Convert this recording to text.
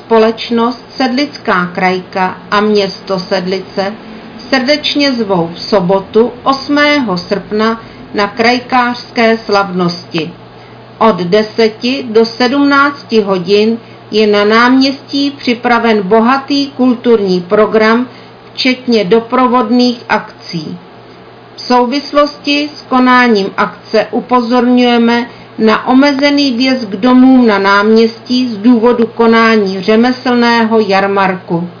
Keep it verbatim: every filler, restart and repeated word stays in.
společnost Sedlická krajka a město Sedlice srdečně zvou v sobotu osmého srpna na krajkářské slavnosti. Od deseti do sedmnácti hodin je na náměstí připraven bohatý kulturní program, včetně doprovodných akcí. V souvislosti s konáním akce upozorňujeme na omezený vjezd k domům na náměstí z důvodu konání řemeslného jarmarku.